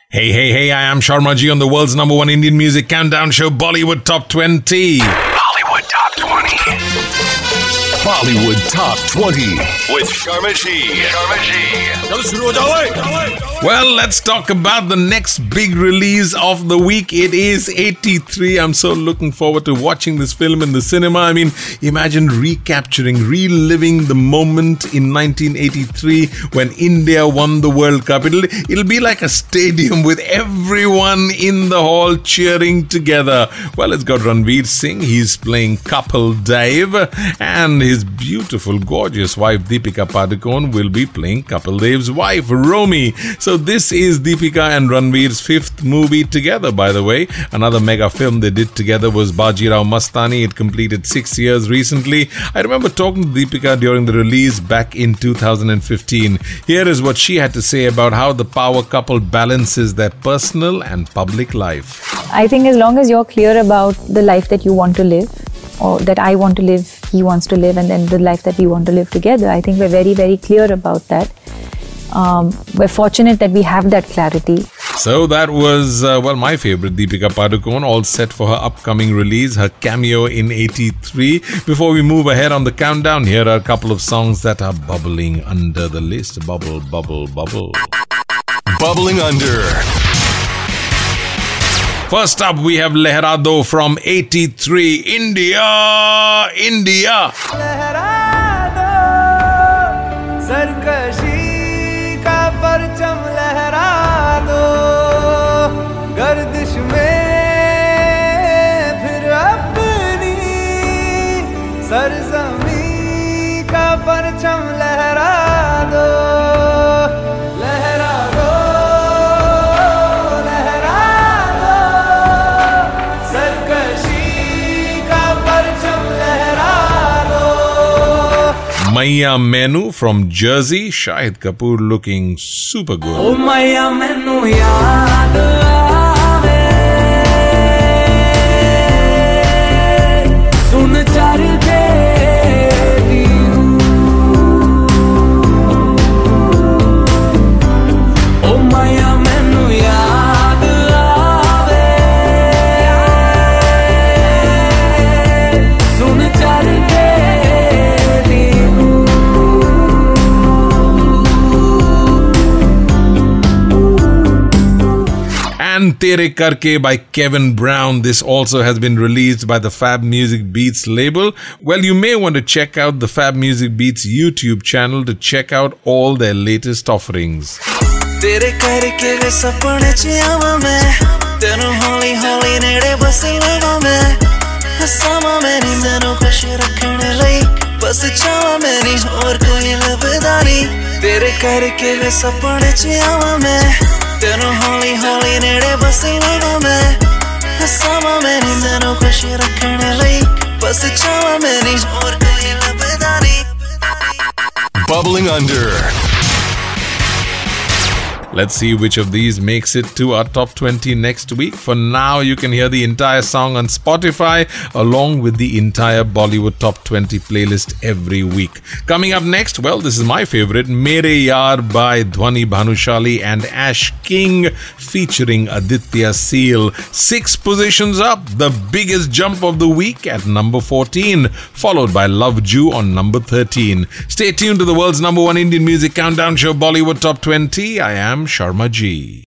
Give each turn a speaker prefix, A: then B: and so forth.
A: Hey, hey, hey, I am Sharma Ji on the world's number one Indian music countdown show, Bollywood Top 20.
B: Bollywood Top 20. Bollywood Top 20 with Sharma Ji.
A: Well, let's talk about the next big release of the week. It is 83. I'm so looking forward to watching this film in the cinema. I mean, imagine reliving the moment in 1983 when India won the World Cup. It'll be like a stadium with everyone in the hall cheering together. Well, it's got Ranveer Singh. He's playing Kapil Dev, and his beautiful, gorgeous wife Deepika Padukone will be playing Kapil Dev's wife, Romi. So this is Deepika and Ranveer's fifth movie together, by the way. Another mega film they did together was Bajirao Mastani. It completed 6 years recently. I remember talking to Deepika during the release back in 2015. Here is what she had to say about how the power couple balances their personal and public life.
C: I think as long as you're clear about the life that you want to live, or that I want to live, he wants to live, and then the life that we want to live together, I think we're very, very clear about that. We're fortunate that we have that clarity.
A: So that was, my favorite, Deepika Padukone, all set for her upcoming release, her cameo in 83. Before we move ahead on the countdown, here are a couple of songs that are bubbling under the list. Bubble, bubble, bubble.
B: Bubbling under.
A: First up, we have Lehra Do from 83, India.
D: लहरा दो सरकशी का परचम लहरा दो गर्दिश में फिर अपनी सरजमी का परचम लहरा दो
A: Maiya Mainu from Jersey, Shahid Kapoor looking super good.
D: Oh Maiya Mainu yaad aave sun char teri Oh Maiya Mainu yaad aave sun char
A: And Tere Karke by Kevin Brown. This also has been released by the Fab Music Beats label. Well, you may want to check out the Fab Music Beats YouTube channel to check out all their latest offerings.
E: Tere karke ve sapne ch aawa main tenu holi holi nede bas lawa main hasama meri manu khush rakhne lai bas chawa meri aur koi labda nahi tere karke ve sapne ch aawa main tenu holi holi nede bas lawa main hasama meri manu khush rakhne lai bas chawa meri aur koi labda nahi
B: Bubbling under.
A: Let's see which of these makes it to our top 20 next week. For now, you can hear the entire song on Spotify along with the entire Bollywood Top 20 playlist every week. Coming up next, well, this is my favorite, Mere Yaar by Dhwani Bhanushali and Ash King featuring Aditya Seal. 6 positions up, the biggest jump of the week at number 14, followed by Love Ju on number 13. Stay tuned to the world's number one Indian music countdown show, Bollywood Top 20. I am Sharma Ji.